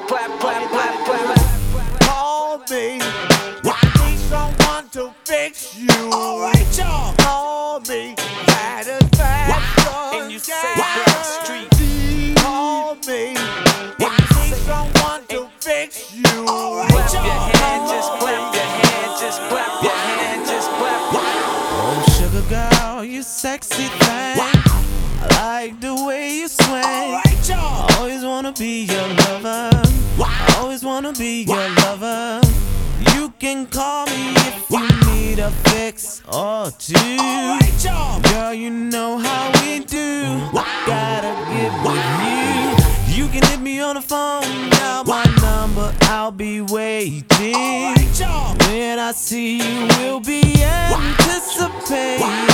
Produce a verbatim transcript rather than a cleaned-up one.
clap, clap, clap, clap. Call me when you need someone to fix you. Alright, y'all. Call me satisfaction. And you say Blackstreet. Call me when you need someone to fix you. Alright, Clap your hand, just clap your hand, just clap your hand, just clap your hand. Oh, sugar girl, you sexy thing. I like the way you swing. Alright, y'all. Always wanna be your lover. Always wanna be your lover. You can call me if you need a fix or two. Alright, y'all. Girl, you know how we do. Gotta get with you. You can hit me on the phone, dial my number, I'll be waiting. Alright, y'all. When I see you, we'll be anticipating.